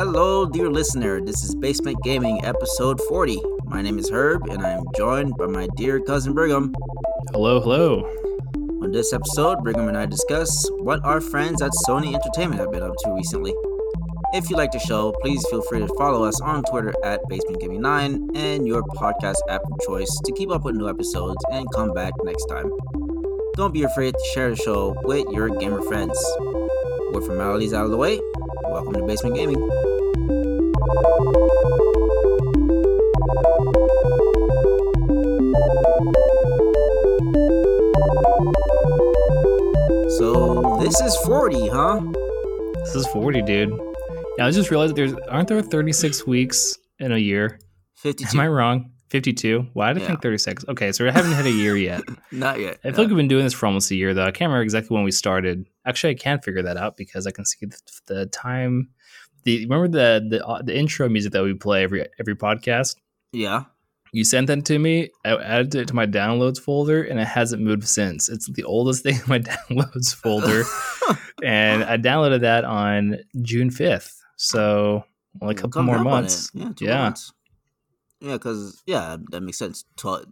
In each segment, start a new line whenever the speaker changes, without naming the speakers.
Hello, dear listener. This is Basement Gaming, episode 40. My name is Herb, and I am joined by my dear cousin Brigham.
Hello, hello.
On this episode, Brigham and I discuss what our friends at Sony Entertainment have been up to recently. If you like the show, please feel free to follow us on Twitter at BasementGaming9 and your podcast app of choice to keep up with new episodes and come back next time. Don't be afraid to share the show with your gamer friends. With formalities out of the way, welcome to Basement Gaming. So, this is 40, huh?
This is 40, dude. Yeah, I just realized aren't there 36 weeks in a year?
52.
Am I wrong? 52? Why did I think 36? Okay, so we haven't hit a year yet.
Not yet.
I feel like we've been doing this for almost a year, though. I can't remember exactly when we started. Actually, I can figure that out because I can see the time. Remember the intro music that we play every podcast?
Yeah.
You sent that to me. I added it to my downloads folder, and it hasn't moved since. It's the oldest thing in my downloads folder, and I downloaded that on June 5th. So, a couple more months.
Yeah, 2 months. Yeah, because, that makes sense. 12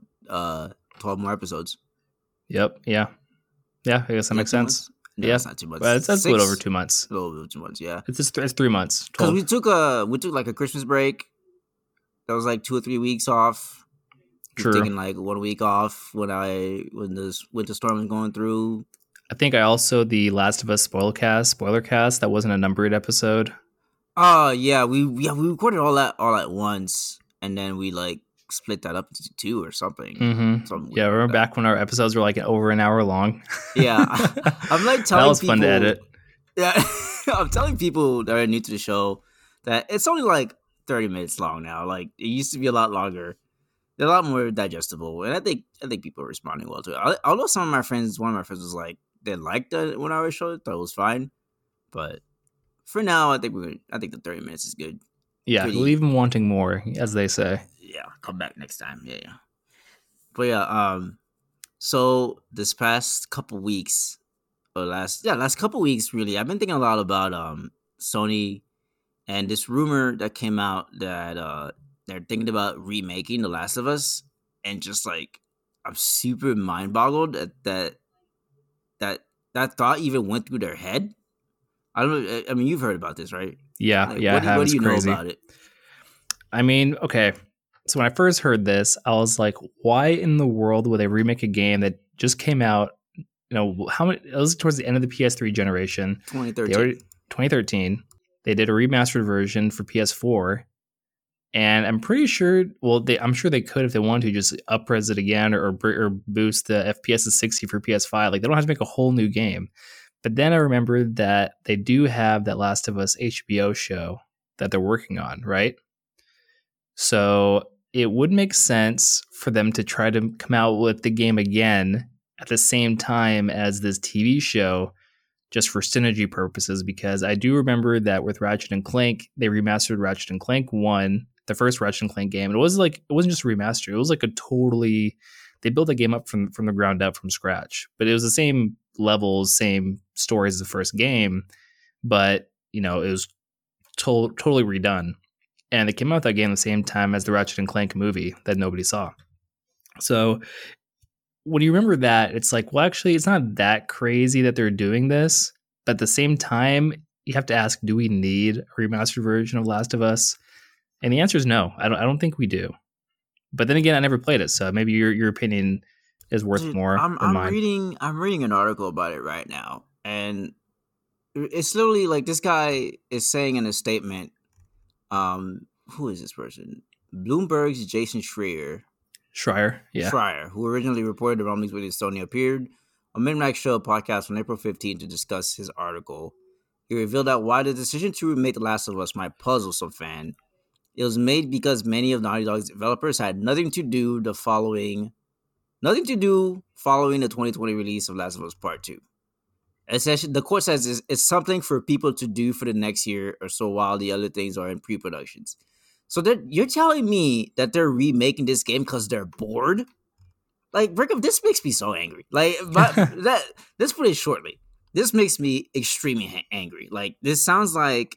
more episodes.
Yep, yeah. Yeah, I guess that makes sense.
No, it's not 2 months.
Well, that's a little over 2 months.
A little over 2 months, yeah.
It's 3 months.
Because we took like a Christmas break. That was like 2 or 3 weeks off.
True.
Taking like 1 week off when the winter storm was going through.
I think I also the Last of Us spoiler cast. That wasn't a numbered episode.
Oh yeah, we recorded all that all at once, and then we like split that up into 2 or something.
Mm-hmm. Yeah, remember back when our episodes were like over an hour long?
Yeah, I'm like telling
that was
people,
fun to edit.
Yeah, I'm telling people that are new to the show that it's only like 30 minutes long now. Like it used to be a lot longer. They're a lot more digestible, and I think people are responding well to it. Although one of my friends was like they liked the 1 hour show, thought it was fine, but for now, I think the 30 minutes is good.
Yeah, leave them wanting more, as they say.
Yeah, come back next time. Yeah. But yeah, so this past couple weeks, or last couple weeks, really, I've been thinking a lot about Sony and this rumor that came out that they're thinking about remaking The Last of Us, and just like I'm super mind boggled that thought even went through their head. I don't know. I mean, you've heard about this, right?
Yeah,
like,
yeah.
What do you
crazy.
know about it?
I mean, okay. So when I first heard this, I was like, "Why in the world would they remake a game that just came out? You know, how many? It was towards the end of the PS3 generation, 2013. They did a remastered version for PS4, and I'm pretty sure. Well, I'm sure they could if they wanted to just up-res it again or boost the FPS to 60 for PS5. Like they don't have to make a whole new game." But then I remembered that they do have that Last of Us HBO show that they're working on, right? So it would make sense for them to try to come out with the game again at the same time as this TV show, just for synergy purposes, because I do remember that with Ratchet & Clank, they remastered Ratchet & Clank 1, the first Ratchet & Clank game. It wasn't just a remaster. It was like they built the game up from the ground up from scratch. But it was the same levels, same stories as the first game, but it was totally redone. And they came out with that game at the same time as the Ratchet & Clank movie that nobody saw. So when you remember that, it's like, well, actually, it's not that crazy that they're doing this. But at the same time, you have to ask, do we need a remastered version of Last of Us? And the answer is no. I don't think we do. But then again, I never played it, so maybe your opinion is worth more than mine.
I'm reading an article about it right now, and it's literally like this guy is saying in a statement, who is this person? Bloomberg's Jason Schreier, who originally reported the rumblings when Sony appeared on Midnight Show podcast on April 15th to discuss his article. He revealed that while the decision to remake The Last of Us might puzzle some fans, it was made because many of Naughty Dog's developers had nothing to do following the 2020 release of Last of Us Part 2. Essentially, the quote says it's something for people to do for the next year or so while the other things are in pre-productions. So you're telling me that they're remaking this game because they're bored? Like, Brigham, this makes me so angry. Like, but let's put it shortly. This makes me extremely angry. Like, this sounds like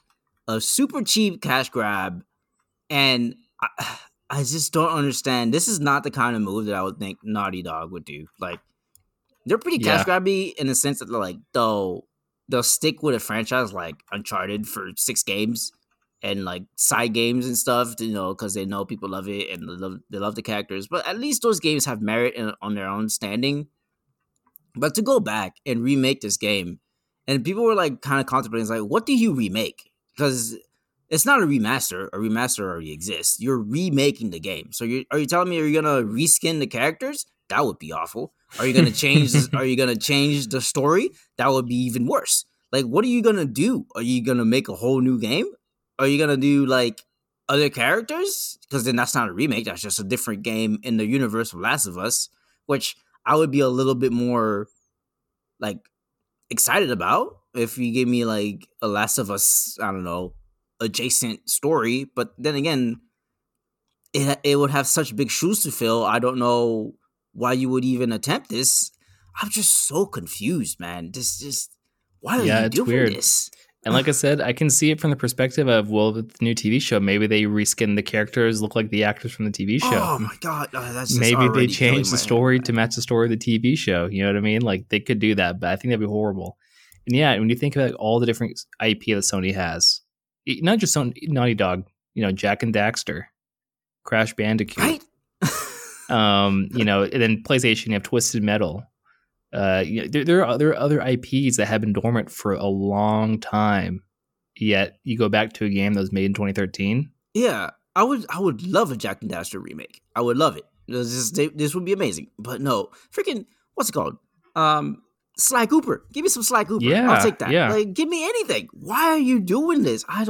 a super cheap cash grab, and I just don't understand. This is not the kind of move that I would think Naughty Dog would do. Like, they're pretty cash
Yeah.
grabby in the sense that they're like, they'll stick with a franchise like Uncharted for 6 games and like side games and stuff, because they know people love it and they love the characters. But at least those games have merit on their own standing. But to go back and remake this game, and people were like kind of contemplating, like, what do you remake? Because it's not a remaster. A remaster already exists. You're remaking the game. So are you telling me you're gonna reskin the characters? That would be awful. Are you gonna change? Are you gonna change the story? That would be even worse. Like, what are you gonna do? Are you gonna make a whole new game? Are you gonna do like other characters? Because then that's not a remake. That's just a different game in the universe of Last of Us, which I would be a little bit more like excited about if you gave me like a Last of Us, I don't know, adjacent story. But then again, it would have such big shoes to fill. I don't know why you would even attempt this. I'm just so confused, man. Why are you
it's
doing
weird.
this?
And like I said, I can see it from the perspective of, well, with the new TV show, maybe they reskin the characters, look like the actors from the TV show.
Oh my god, that's just
maybe they
already killing
change the
my
story
head,
to match the story of the TV show. You know what I mean? Like, they could do that, but I think that'd be horrible. And yeah, when you think of like all the different IP that Sony has, not just Naughty Dog, Jak and Daxter, Crash Bandicoot,
right?
and then PlayStation, you have Twisted Metal. There are other IPs that have been dormant for a long time. Yet you go back to a game that was made in 2013.
Yeah, I would love a Jak and Daxter remake. I would love it. This would be amazing. But no, freaking what's it called? Sly Cooper. Give me some Sly Cooper.
Yeah,
I'll take that.
yeah.
Like, give me anything. Why are you doing this? I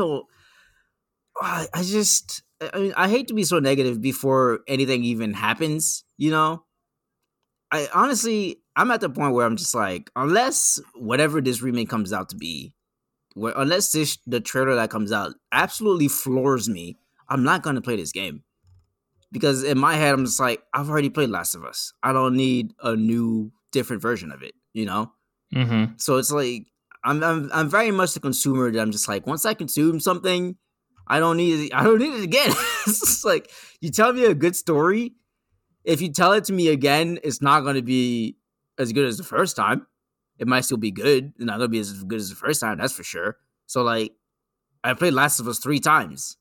mean, I hate to be so negative before anything even happens. I honestly, I'm at the point where I'm just like, unless whatever this remake comes out to be, unless the trailer that comes out absolutely floors me, I'm not going to play this game. Because in my head, I'm just like, I've already played Last of Us. I don't need a new, different version of it,
Mm-hmm.
So it's like, I'm very much the consumer that I'm just like, once I consume something, I don't need it again. It's just like, you tell me a good story. If you tell it to me again, it's not going to be as good as the first time. It might still be good. It's not going to be as good as the first time, that's for sure. So, like, I played Last of Us 3 times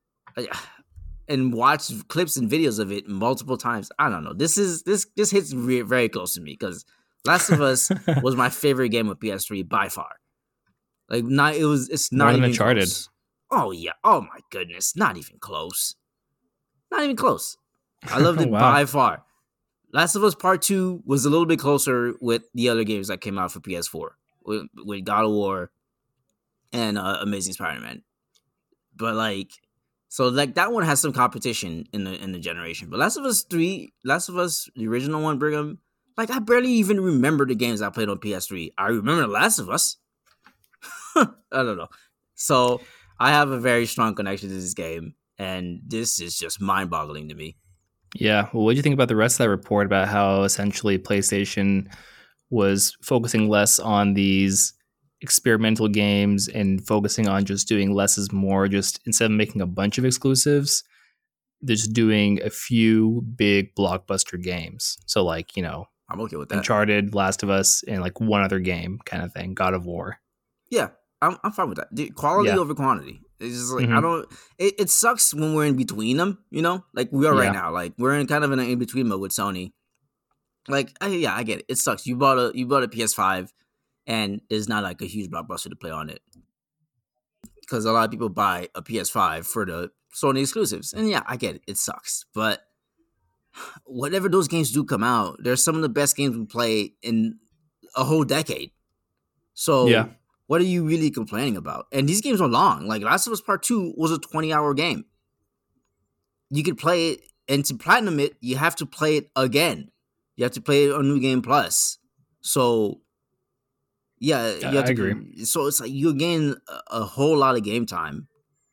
and watched clips and videos of it multiple times. I don't know. This hits very close to me because Last of Us was my favorite game of PS3 by far. Like, it's not
More than
even
Uncharted.
close. Oh, yeah. Oh, my goodness. Not even close. Not even close. I loved it
Wow.
by far. Last of Us Part 2 was a little bit closer with the other games that came out for PS4, with God of War and Amazing Spider-Man. But that one has some competition in the generation. But Last of Us 3, Last of Us, the original one, Brigham, like, I barely even remember the games I played on PS3. I remember The Last of Us. I don't know. So I have a very strong connection to this game, and this is just mind-boggling to me.
Yeah. Well, what do you think about the rest of that report about how essentially PlayStation was focusing less on these experimental games and focusing on just doing less is more, just instead of making a bunch of exclusives, they're just doing a few big blockbuster games. So like,
I'm okay with that.
Uncharted, Last of Us, and like one other game kind of thing, God of War.
Yeah, I'm fine with that. Dude, quality over quantity. It's just like, it sucks when we're in between them, like we are right now. Like, we're in kind of an in-between mode with Sony. Like, I get it. It sucks. You bought a PS5 and there's not like a huge blockbuster to play on it. Because a lot of people buy a PS5 for the Sony exclusives. And yeah, I get it. It sucks. But whatever those games do come out, they're some of the best games we play in a whole decade. So what are you really complaining about? And these games are long. Like, Last of Us Part 2 was a 20-hour game. You could play it, and to platinum it, you have to play it again. You have to play it on New Game Plus. So, yeah, you have
I agree.
So it's like you gain a whole lot of game time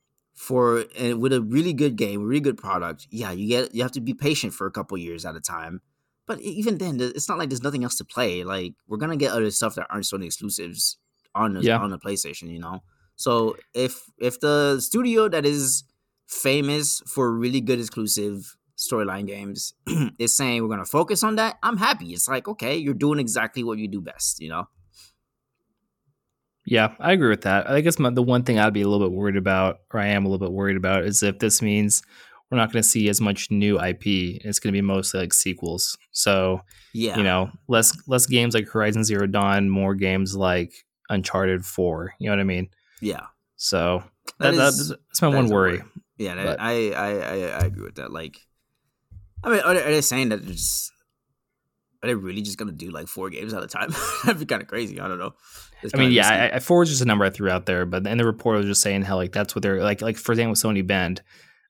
with a really good game, really good product. Yeah, you have to be patient for a couple years at a time. But even then, it's not like there's nothing else to play. Like, we're gonna get other stuff that aren't Sony exclusives on the PlayStation, So if the studio that is famous for really good exclusive storyline games is saying we're gonna focus on that, I'm happy. It's like, okay, you're doing exactly what you do best, you know?
Yeah, I agree with that. I guess the one thing I'd be a little bit worried about, or I am a little bit worried about, is if this means we're not going to see as much new IP. It's going to be mostly like sequels. So,
Yeah.
less games like Horizon Zero Dawn, more games like Uncharted 4. You know what I mean?
Yeah.
So
That is
that's my
that
one
is a
worry.
Yeah,
But
I agree with that. Like, I mean, are they saying that are they really just gonna do like 4 games at a time? That'd be kind of crazy. I don't know. It's
I mean,
kind of
yeah,
risky.
4 is just a number I threw out there. But in the report was just saying how like that's what they're like for example, Sony Bend.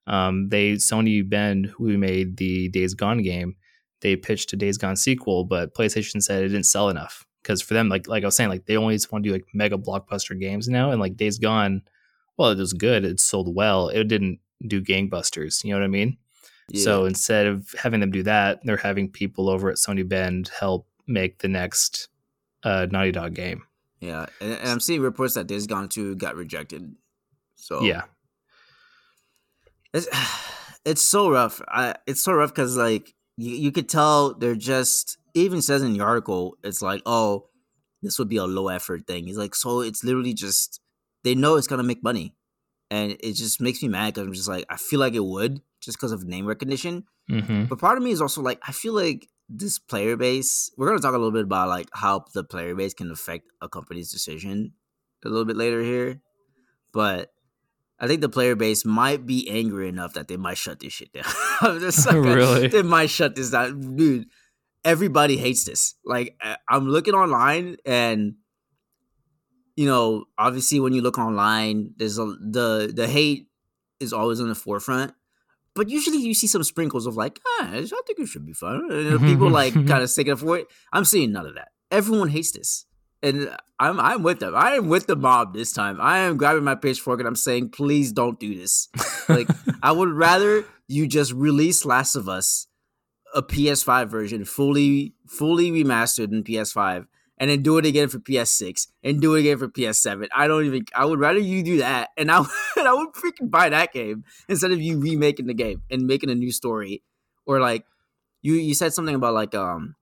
Sony Bend, who made the Days Gone game, they pitched a Days Gone sequel, but PlayStation said it didn't sell enough because for them, like I was saying, like they only just want to do like mega blockbuster games now, and like Days Gone, well, it was good, it sold well, it didn't do gangbusters. You know what I mean?
Yeah,
So instead of having them do that, they're having people over at Sony Bend help make the next Naughty Dog game.
yeah, and I'm seeing reports that Days Gone 2 got rejected. So
Yeah.
it's it's so rough. It's so rough because like you could tell they're just. It even says in the article, it's like, oh, this would be a low effort thing. He's like, so it's literally just they know it's gonna make money, and it just makes me mad because I'm just like, I feel like it would just because of name recognition.
Mm-hmm.
But part of me is also like, I feel like this player base. We're gonna talk a little bit about like how the player base can affect a company's decision a little bit later here, but I think the player base might be angry enough that they might shut this shit down. It's like
Really?
they might shut this down, dude. Everybody hates this. Like I'm looking online, and obviously when you look online, there's the hate is always on the forefront. But usually you see some sprinkles of like, I think it should be fun. And people like kind of sticking up for it. I'm seeing none of that. Everyone hates this. And I'm with them. I am with the mob this time. I am grabbing my pitchfork and I'm saying, please don't do this. Like, I would rather you just release Last of Us, a PS5 version, fully remastered in PS5, and then do it again for PS6 and do it again for PS7. I would rather you do that, and I would freaking buy that game instead of you remaking the game and making a new story. Or like you said something about like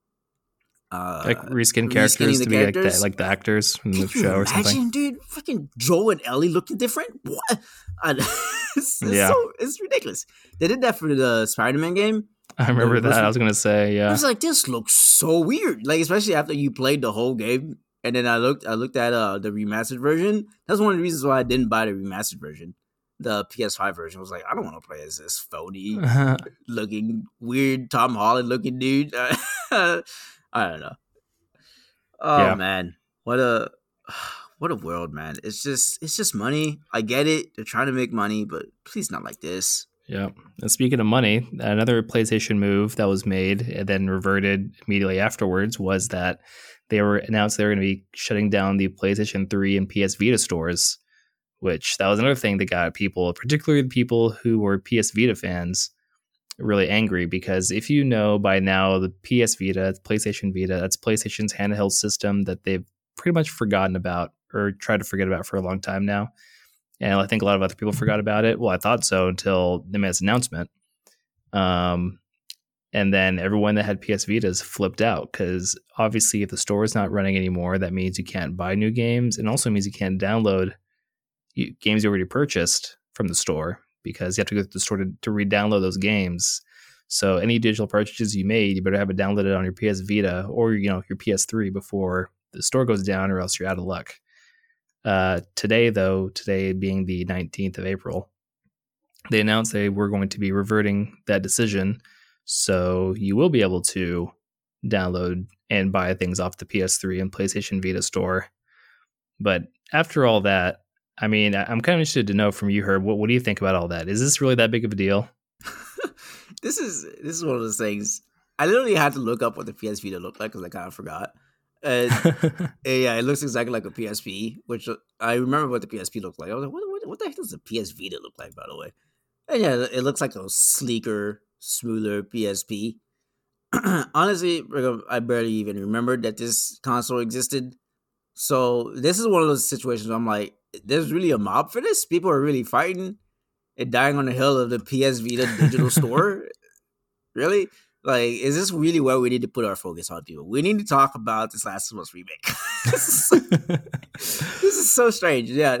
like reskin
reskinning
characters
the
to be like
characters.
like the actors from
Can
the
you
show or something.
imagine, dude? Freaking Joel and Ellie looking different? What?
Yeah.
It's ridiculous. They did that for the Spider-Man game.
I remember that. I was gonna say,
I
yeah.
was like, this looks so weird. Like, especially after you played the whole game, and then I looked at the remastered version. That's one of the reasons why I didn't buy the remastered version. The PS5 version I was like, I don't want to play as this phony looking, weird Tom Holland looking dude. I don't know. Oh
Yeah.
man, what a world, man. It's just money. I get it. They're trying to make money, but please not like this.
Yeah. And speaking of money, another PlayStation move that was made and then reverted immediately afterwards was that they announced they were going to be shutting down the PlayStation 3 and PS Vita stores, which that was another thing that got people, particularly the people who were PS Vita fans, really angry. Because if you know by now, the PS Vita, PlayStation Vita, that's PlayStation's handheld system that they've pretty much forgotten about or tried to forget about for a long time now. And I think a lot of other people forgot about it. Well, I thought so until they made this announcement. And then everyone that had PS Vitas flipped out because obviously if the store is not running anymore, that means you can't buy new games. And also means you can't download games you already purchased from the store because you have to go to the store to re-download those games. So any digital purchases you made, you better have it downloaded on your PS Vita or your PS3 before the store goes down, or else you're out of luck. Today being the 19th of April, they announced they were going to be reverting that decision. So you will be able to download and buy things off the PS3 and PlayStation Vita store. But after all that, I mean, I'm kind of interested to know from you, Herb, what do you think about all that? Is this really that big of a deal?
This is one of those things. I literally had to look up what the PS Vita looked like because I kind of forgot. And yeah, it looks exactly like a PSP, which I remember what the PSP looked like. I was like, what the heck does the PS Vita look like, by the way? And yeah, it looks like a sleeker, smoother PSP. Honestly, I barely even remembered that this console existed. So this is one of those situations where I'm like, there's really a mob for this? People are really fighting and dying on the hill of the PS Vita digital store? Really? Like, is this really where we need to put our focus on, people? We need to talk about this Last of Us remake. This is so strange. Yeah,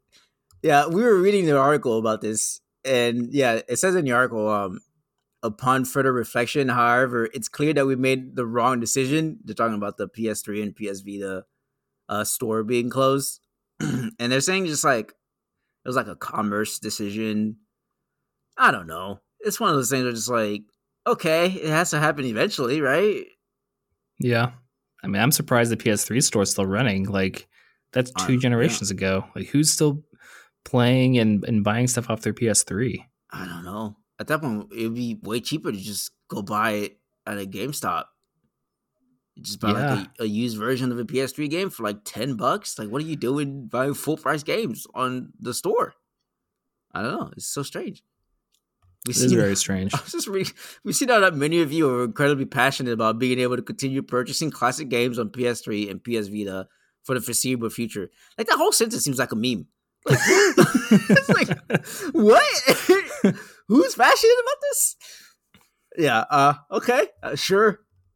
we were reading the article about this, and yeah, it says in the article, upon further reflection, however, it's clear that we made the wrong decision. They're talking about the PS3 and PS Vita store being closed, and they're saying just like it was like a commerce decision. I don't know. It's one of those things where just like, okay, it has to happen eventually, right?
Yeah. I mean, I'm surprised the PS3 store is still running. Like, that's 2 generations ago. Like, who's still playing and buying stuff off their PS3?
I don't know. At that point, it would be way cheaper to just go buy it at a GameStop. Just buy like a used version of a PS3 game for like $10. Like, what are you doing buying full price games on the store? I don't know. It's so strange.
It is very strange.
We see now that many of you are incredibly passionate about being able to continue purchasing classic games on PS3 and PS Vita for the foreseeable future. Like, that whole sentence seems like a meme. Like, it's like, what? Who's passionate about this? Yeah. Okay. Sure.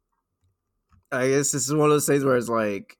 I guess this is one of those things where it's like,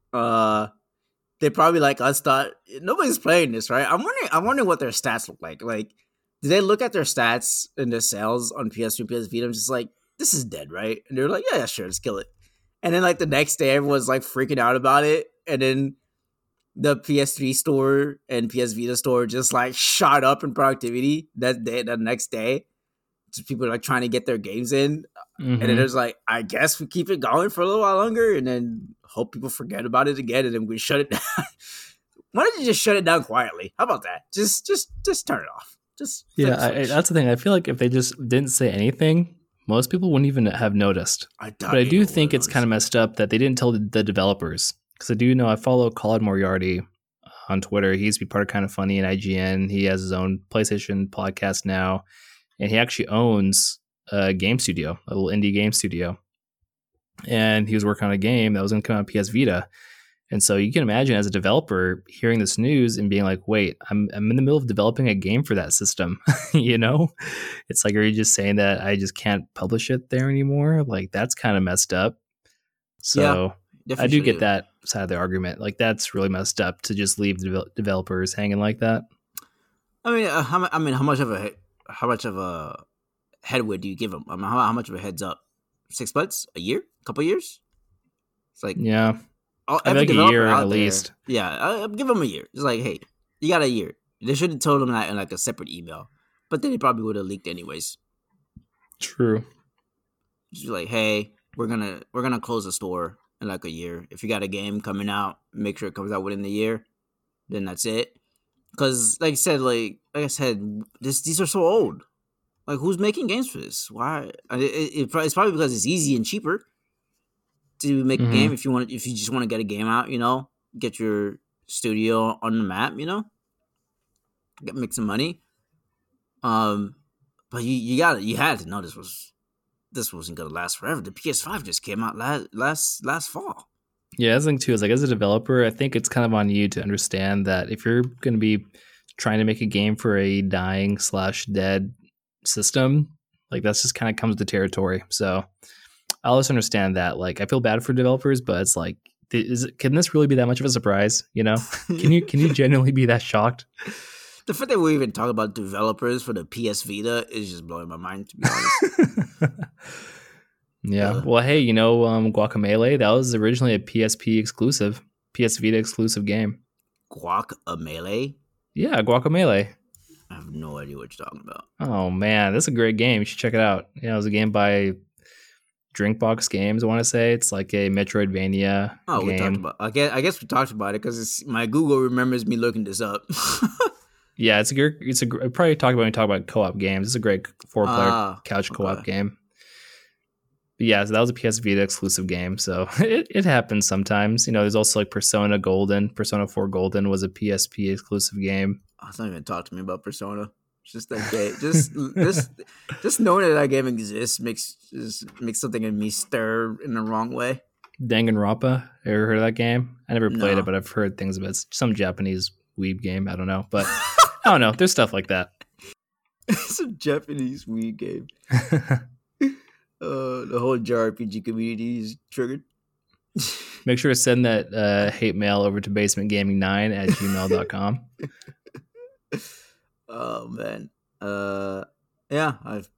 they probably like us thought nobody's playing this, right? I'm wondering what their stats look like. Like, did they look at their stats and their sales on PS3, PS Vita? I'm just like, this is dead, right? And they're like, yeah, sure, let's kill it. And then like the next day, everyone's like freaking out about it, and then the PS3 store and PS Vita store just like shot up in productivity that day, the next day. Just people like trying to get their games in. And then there's like, I guess we keep it going for a little while longer and then hope people forget about it again and then we shut it down. Why don't you just shut it down quietly? How about that? Just turn it off.
That's the thing. I feel like if they just didn't say anything, most people wouldn't even have noticed. But I do think it's kind of messed up that they didn't tell the developers. Because I do know I follow Colin Moriarty on Twitter. He used to be part of Kind of Funny and IGN. He has his own PlayStation podcast now. And he actually owns a game studio, a little indie game studio. And he was working on a game that was going to come out on PS Vita. And so you can imagine as a developer hearing this news and being like, wait, I'm in the middle of developing a game for that system. You know, it's like, are you just saying that I just can't publish it there anymore? Like, that's kind of messed up. So I do get that side of the argument. Like, that's really messed up to just leave the developers hanging like that.
I mean, how much of a headway do you give them? I mean, how much of a heads up? 6 months? A year? A couple years? It's like,
yeah. I like a year at least.
Yeah, I'll give them a year. It's like, hey, you got a year. They should have told them that in like a separate email, but then they probably would have leaked anyways.
True.
Just like, hey, we're gonna close the store in like a year. If you got a game coming out, make sure it comes out within the year. Then that's it. Because, like I said, these are so old. Like, who's making games for this? Why? It's probably because it's easy and cheaper to make a game if you just want to get a game out, you know, get your studio on the map, you know, make some money. But you had to know this wasn't gonna last forever. The PS5 just came out last fall.
Yeah, that's the thing too. Is like, as a developer, I think it's kind of on you to understand that if you're going to be trying to make a game for a dying/dead system, like, that's just kind of comes with the territory. So I always understand that. Like, I feel bad for developers, but it's like, can this really be that much of a surprise? You know, can you genuinely be that shocked?
The fact that we even talk about developers for the PS Vita is just blowing my mind, to be honest.
Yeah. Well, hey, you know, Guacamelee, that was originally a PSP exclusive, PS Vita exclusive game.
Guacamelee?
Yeah, Guacamelee.
I have no idea what you're talking about.
Oh, man, that's a great game. You should check it out. Yeah, it was a game by Drinkbox Games, I want to say. It's like a Metroidvania game.
We talked about. I guess we talked about it because my Google remembers me looking this up.
Yeah, I probably talk about when we talk about co-op games. It's a great 4-player couch co-op game. But yeah, so that was a PS Vita exclusive game. So it happens sometimes. You know, there's also like Persona 4 Golden was a PSP exclusive game.
Oh, don't even talk to me about Persona. Just that game. just knowing that game exists makes something in me stir in the wrong way.
Danganronpa, ever heard of that game? I never played it, but I've heard things about it. It's some Japanese weeb game. I don't know, but I don't know. There's stuff like that.
It's a Japanese weeb game. The whole JRPG community is triggered.
Make sure to send that hate mail over to basementgaming9@gmail.com.
Oh man. Yeah,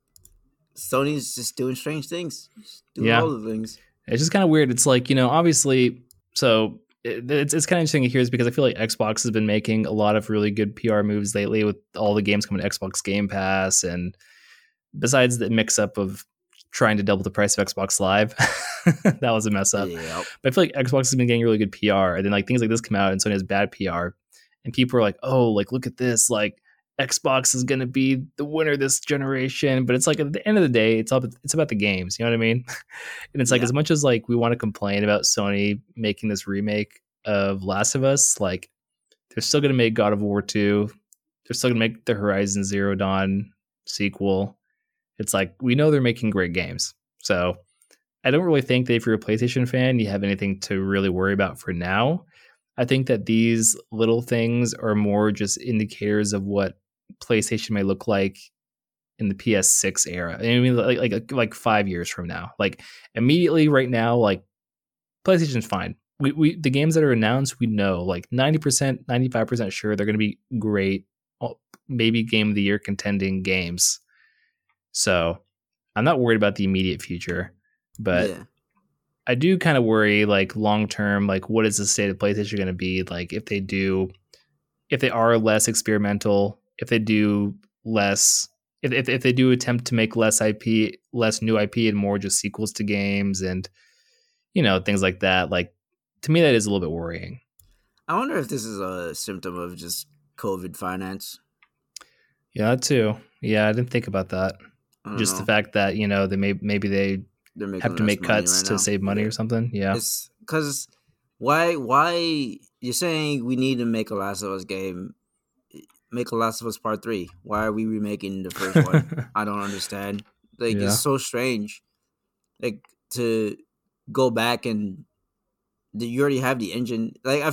Sony's just doing strange things. Just doing all the things.
It's just kind of weird. It's like, obviously, so it's kind of interesting to hear this because I feel like Xbox has been making a lot of really good PR moves lately with all the games coming to Xbox Game Pass, and besides the mix up of trying to double the price of Xbox Live, that was a mess up.
Yep.
But I feel like Xbox has been getting really good PR, and then like things like this come out and Sony has bad PR, and people are like, oh, like look at this, like Xbox is going to be the winner this generation. But it's like at the end of the day, it's about the games. You know what I mean? And it's like, as much as like we want to complain about Sony making this remake of Last of Us, like they're still going to make God of War 2. They're still going to make the Horizon Zero Dawn sequel. It's like, we know they're making great games. So I don't really think that if you're a PlayStation fan, you have anything to really worry about for now. I think that these little things are more just indicators of what PlayStation may look like in the PS6 era. I mean, like 5 years from now. Like immediately right now, like PlayStation's fine. We the games that are announced, we know like 90%, 95% sure they're going to be great, maybe game of the year contending games. So I'm not worried about the immediate future, but I do kind of worry like long term, like what is the state of PlayStation going to be like if they are less experimental, if they do less, if they do attempt to make less new IP and more just sequels to games and, things like that. Like to me, that is a little bit worrying.
I wonder if this is a symptom of just COVID finance.
Yeah, that too. Yeah, I didn't think about that. Just the fact that, they have to make cuts to save money or something. Yeah.
It's because why you're saying we need to make a Last of Us game, make a Last of Us Part 3. Why are we remaking the first one? I don't understand. Like, it's so strange. Like, to go back and you already have the engine. Like,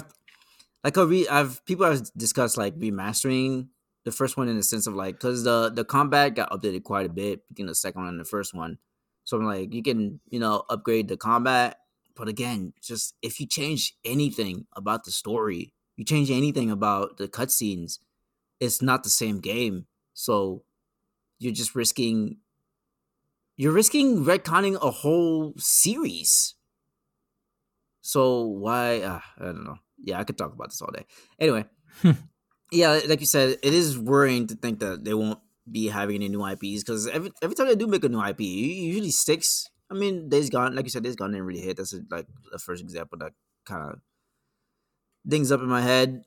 people have discussed like remastering the first one in the sense of like, because the combat got updated quite a bit between the second one and the first one. So I'm like, you can, upgrade the combat. But again, just if you change anything about the story, you change anything about the cutscenes, it's not the same game. So you're just risking retconning a whole series. So why? I don't know. Yeah, I could talk about this all day. Anyway, yeah, like you said, it is worrying to think that they won't be having any new IPs because every time they do make a new IP, it usually sticks. I mean, Days Gone, like you said, Days Gone didn't really hit. That's like the first example that kind of dings up in my head.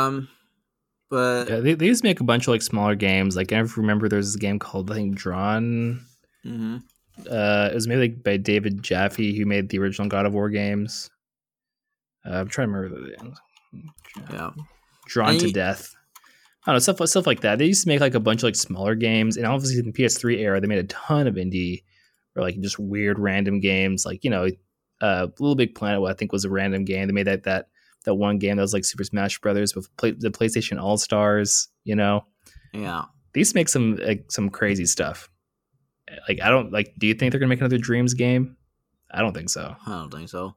But
yeah, they used to make a bunch of like smaller games. Like I remember there was this game called I think Drawn.
Mm-hmm.
It was made like by David Jaffe, who made the original God of War games. I'm trying to remember the names.
Yeah,
Drawn to Death. I don't know, stuff like that. They used to make like a bunch of like smaller games, and obviously in the PS3 era, they made a ton of indie or like just weird random games. Like Little Big Planet, I think was a random game. They made that one game that was like Super Smash Brothers with the PlayStation All Stars.
Yeah,
these make some crazy stuff. Like I don't like. Do you think they're gonna make another Dreams game? I don't think so.
I don't think so.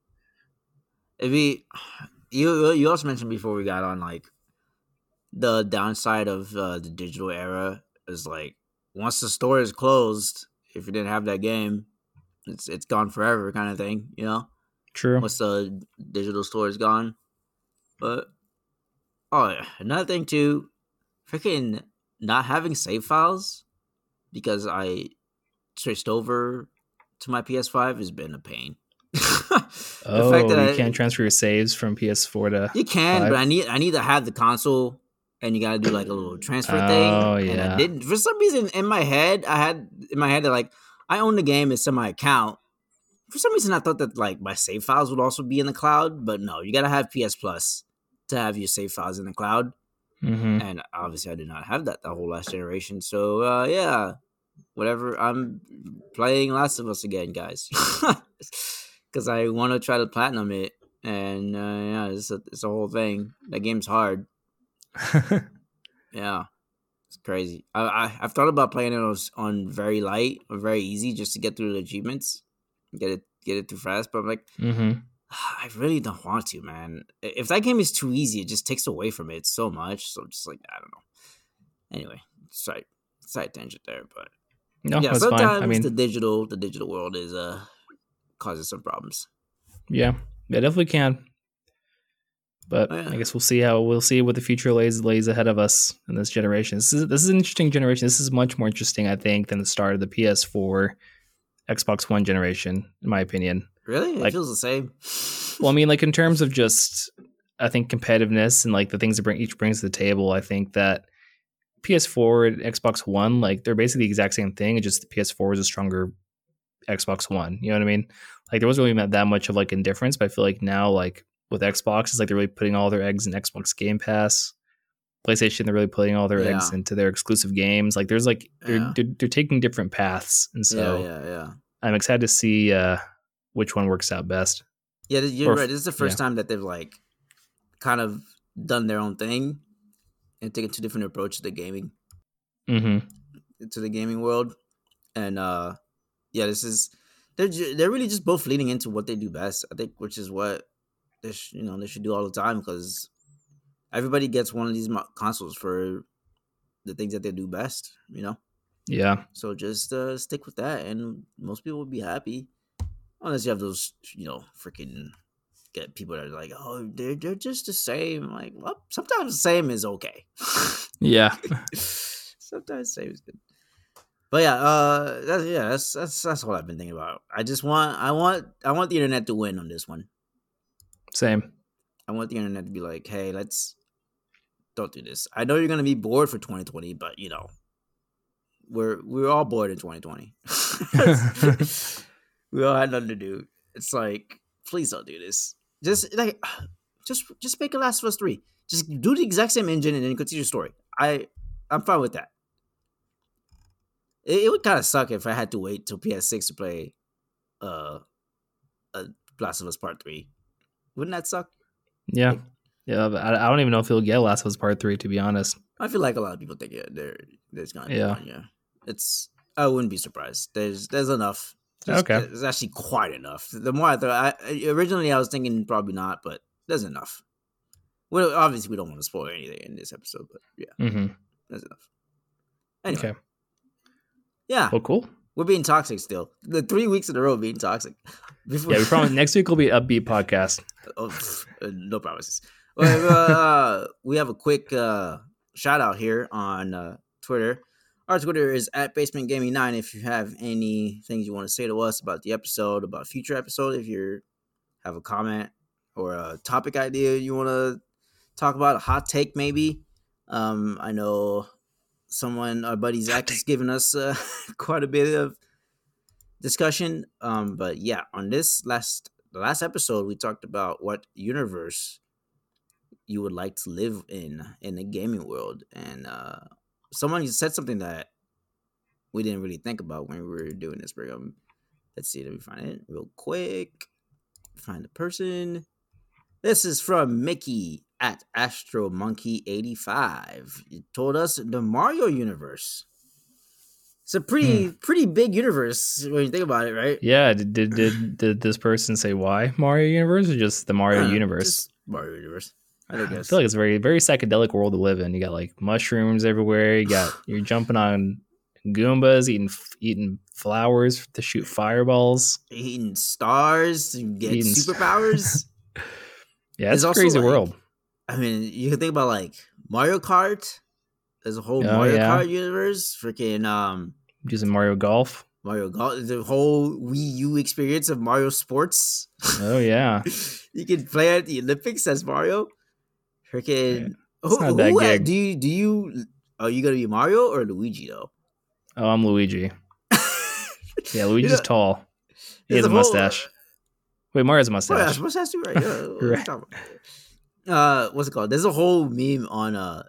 You also mentioned before we got on like the downside of the digital era is like once the store is closed, if you didn't have that game, it's gone forever kind of thing,
True.
Once the digital store is gone. But another thing too, freaking not having save files because I switched over to my PS5 has been a pain.
The fact that you can't transfer your saves from PS4 to
you can,
5?
but I need to have the console, and you gotta do like a little transfer thing.
Oh yeah.
And I didn't for some reason in my head. That like I own the game, it's in my account. For some reason, I thought that like my save files would also be in the cloud, but no, you gotta have PS Plus to have your save files in the cloud.
Mm-hmm.
And obviously, I did not have that the whole last generation. So yeah, whatever. I'm playing Last of Us again, guys, because I want to try to platinum it, and yeah, it's a whole thing. That game's hard. Yeah, it's crazy. I've thought about playing it on very light or very easy just to get through the achievements, get it through fast. But I'm like,
Mm-hmm.
I really don't want to, man. If that game is too easy, it just takes away from it so much. So I'm just like, I don't know. Anyway, side tangent there, but
No,
yeah,
that's fine. I
sometimes
mean,
the digital world is causes some problems.
yeah, definitely can. But
Oh, yeah.
I guess we'll see what the future lays ahead of us in this generation. This is an interesting generation. This is much more interesting, I think, than the start of the PS4, Xbox One generation, in my opinion.
Really? It
Like,
feels the same.
well, I mean, like in terms of just, I think competitiveness and like the things that each brings to the table. I think that PS4 and Xbox One, like they're basically the exact same thing. It's just the PS4 is a stronger Xbox One. You know what I mean? Like there wasn't really that much of like indifference, but I feel like now, like with Xbox, it's like they're really putting all their eggs in Xbox Game Pass. PlayStation, they're really putting all their eggs
Yeah.
into their exclusive games. Like there's like
Yeah.
they're taking different paths, and so
Yeah.
I'm excited to see which one works out best.
Yeah, you're
Or
right. This is the first time that they've like kind of done their own thing and taken two different approaches to gaming,
Mm-hmm.
to the gaming world. And yeah, this is they're really just both leaning into what they do best. I think, which is what they should do all the time, because everybody gets one of these consoles for the things that they do best.
Yeah.
So just stick with that, and most people will be happy. Unless you have those, freaking get people that are like, oh, they're just the same. Like, well, sometimes the same is okay.
Yeah.
Sometimes the same is good. But yeah, that's what I've been thinking about. I want the internet to win on this one.
Same.
I want the internet to be like, hey, don't do this. I know you're gonna be bored for 2020, but we're all bored in 2020. We all had nothing to do. It's like, please don't do this. Just make a Last of Us 3. Just do the exact same engine and then continue the story. I'm fine with that. It would kind of suck if I had to wait till PS6 to play a Last of Us Part 3. Wouldn't that suck?
Yeah.
Like,
yeah. I don't even know if he'll get Last of Us Part 3, to be honest.
I feel like a lot of people think there's gonna be one. Yeah, I wouldn't be surprised. There's enough.
Okay.
There's actually quite enough. The more I thought, originally I was thinking probably not, but there's enough. Well, obviously we don't want to spoil anything in this episode, but yeah, there's enough. Anyway,
okay.
Yeah.
Well, cool.
We're being toxic still. The 3 weeks in a row being toxic.
Yeah, we promise next week will be upbeat podcast.
No promises. Well, we have a quick shout out here on Twitter. Our Twitter is @BasementGaming9. If you have any things you want to say to us about the episode, about future episode, if you have a comment or a topic idea you want to talk about, a hot take maybe. I know our buddy Zach has given us quite a bit of discussion. But yeah, on the last episode, we talked about what universe you would like to live in the gaming world, and someone said something that we didn't really think about when we were doing this program. Let's see, let me find it real quick. Find the person. This is from Mickey @AstroMonkey85. He told us the Mario universe. It's a pretty big universe when you think about it, right?
Yeah. Did this person say why Mario Universe or just the Mario Universe?
Just Mario Universe. I
feel like it's a very, very psychedelic world to live in. You got like mushrooms everywhere. You're jumping on Goombas, eating flowers to shoot fireballs,
eating stars to get superpowers.
Yeah, it's a crazy world.
I mean, you can think about like Mario Kart. There's a whole Mario Kart universe. Freaking
using Mario Golf.
The whole Wii U experience of Mario Sports.
Oh yeah.
You can play at the Olympics as Mario. Freaking
it's not that gig.
Do you are you gonna be Mario or Luigi though?
Oh, I'm Luigi. Yeah, Luigi's tall. He has a mustache. Wait, Mario's a mustache.
Mustache too, right? Yeah. Right. What's it called? There's a whole meme on a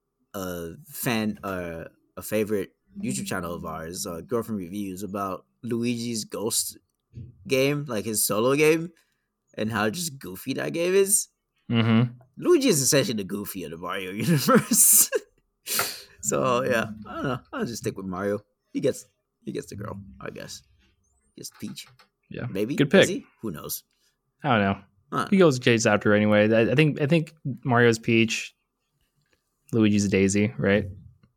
favorite YouTube channel of ours, Girlfriend Reviews, about Luigi's Ghost game, like his solo game, and how just goofy that game is.
Mm-hmm.
Luigi is essentially the Goofy of the Mario universe. So yeah, I don't know. I'll just stick with Mario. He gets the girl, I guess. He gets Peach.
Yeah,
Maybe.
good pick.
Is he? Who knows?
I don't know. He goes Chase after anyway. I think Mario's Peach, Luigi's Daisy, right?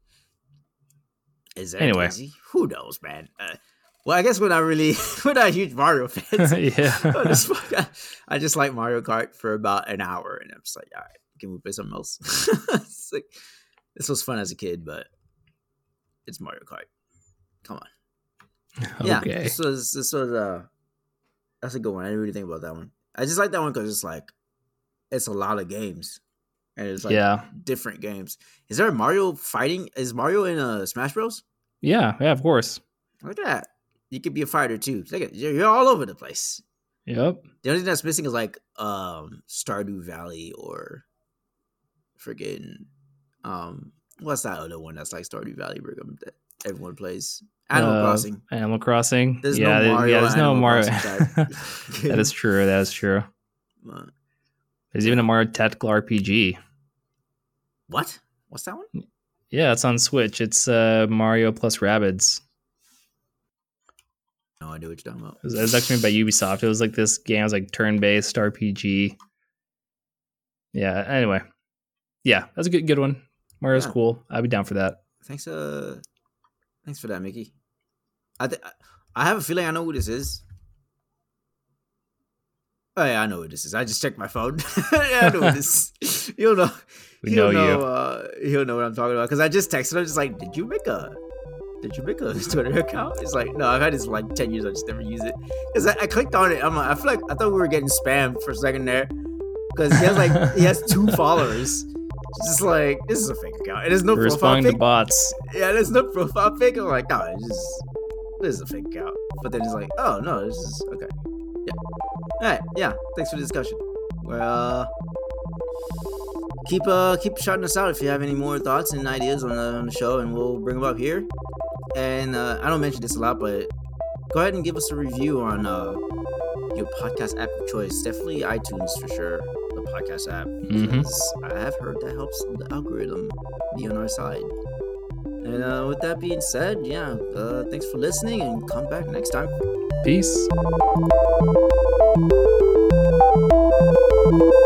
Is that Daisy? Who knows, man? Well, I guess we're not huge Mario fans.
Yeah.
I just like Mario Kart for about an hour, and I'm just like, all right, can we play something else? It's like, this was fun as a kid, but it's Mario Kart. Come on. Yeah,
okay.
this was that's a good one. I didn't really think about that one. I just like that one because it's like it's a lot of games, and it's like different games. Is there a Mario fighting? Is Mario in Smash Bros?
Yeah, of course.
Look at that. You could be a fighter too. Look at you're all over the place.
Yep.
The only thing that's missing is like Stardew Valley or friggin' what's that other one that's like Stardew Valley that everyone plays? Animal Crossing.
Animal Crossing.
There's no Mario.
There's no Mario.
That
is true. That is true. There's even a Mario Tactical RPG.
What? What's that one?
Yeah, it's on Switch. It's Mario plus Rabbids.
No idea what you're talking about.
It was actually made by Ubisoft. It was like this game. It was like turn-based RPG. Yeah. Anyway, yeah, that's a good one. Mario's cool. I'd be down for that.
Thanks for that, Mickey. I have a feeling I know who this is. Oh yeah, I know who this is. I just checked my phone. Yeah, I know who this is. He'll know. He'll know what I'm talking about because I just texted him. Just like, did you make a Twitter account? It's like, no, I've had this for like 10 years. I just never use it because I clicked on it. I'm like, I feel like I thought we were getting spammed for a second there because he has 2 followers. It's just like, this is a fake account. And there's no profile pic.
To bots.
Yeah, there's no profile pic. I'm like, no, this is a fake account. But then it's like, oh no, this is okay. Yeah. All right. Yeah. Thanks for the discussion. Well, keep shouting us out if you have any more thoughts and ideas on the show, and we'll bring them up here. And I don't mention this a lot, but go ahead and give us a review on your podcast app of choice. Definitely iTunes for sure. The podcast app. Because I have heard that helps the algorithm be on our side. And with that being said, yeah, thanks for listening and come back next time.
Peace.